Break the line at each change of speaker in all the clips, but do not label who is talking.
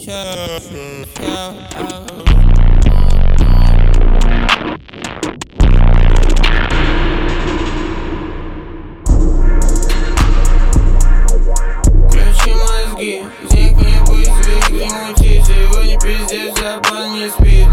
Включи мозги, денег не будет, не мути. Сегодня пиздец, запал не спит.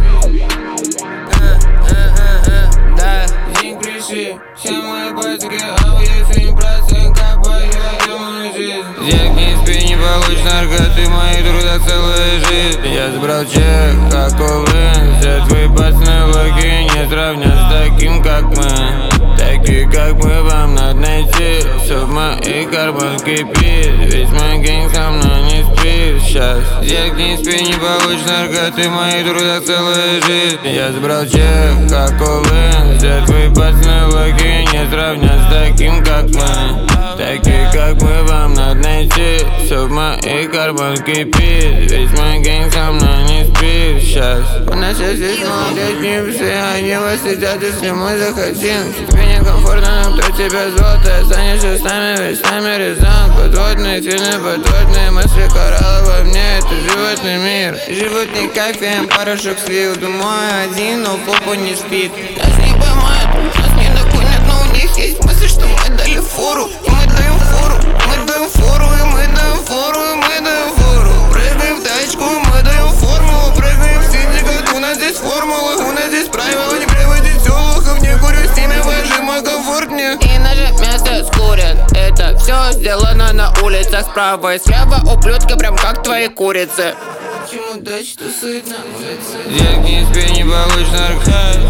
Да, день пришли, все мои пацаны, а если не процент копаю, я мою жизнь. Денег не спи, не получишь наркоты, мои труда целая жизнь. Я сбрал чек, как увы, все твои пацаны логи не сравнят с таким, как мы. Такие, как мы, вам надо найти. Все в моих карманах кипит, весь мой гэнг со мной не спит. Сейчас денег не спи, не получишь наркоты, мои труда целая жизнь. Я сбрал чек, как увы, все твои пацаны логи не сравнят с таким, как мы. Такие, как мы, вам надо найти. Все в моих карманах кипит, весь мой гэнг со мной не спит. Сейчас у нас здесь молодежь, все они вас сидят, если мы захотим. Тебе некомфортно, но кто тебя звал, ты останешься с нами, ведь с нами резон. Подводные, фильмы подводные, мысли коралловые, мне это животный мир. Животный кайф, порошок слил, думаю один, но попа не спит. Нас не поймают, нас не догонят, но у них есть мысли, что мы дали фору. И мы даем фору, мы даем фору, и мы даем фору, и мы даем фору. Прыгаем в тачку, и мы даем формулу. Прыгаем в синдикат, у нас здесь формула. У нас здесь правила, не приводить селухов. Не курю с ними, выжимаю комфортнее. И наше место скурят. Это все сделано на улицах справа и слева. Ублюдки прям как твои курицы. Почему дача тусует на улице? Денег не спи, не получишь наркоты.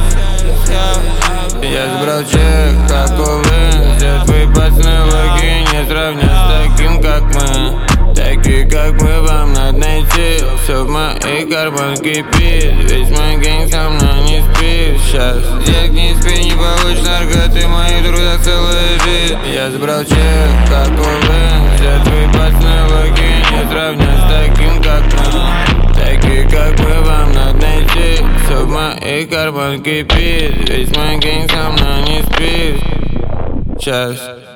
Я сбрал чек, как увы, все твои пацаны логи не сравнят с таким, как мы. Такие, как мы, вам надо найти. Все в моих карманах кипит, весь мой гэнг со мной не спит. Сейчас денег не спи, не получишь наркоты, мои труда целая жизнь. Я сбрал чек, как увы, все твои пацаны логи не сравнят с таким, как мы. Такие, как мы, вам надо найти. Все в моих карманах кипит, весь мой гэнг со мной не спит. Сейчас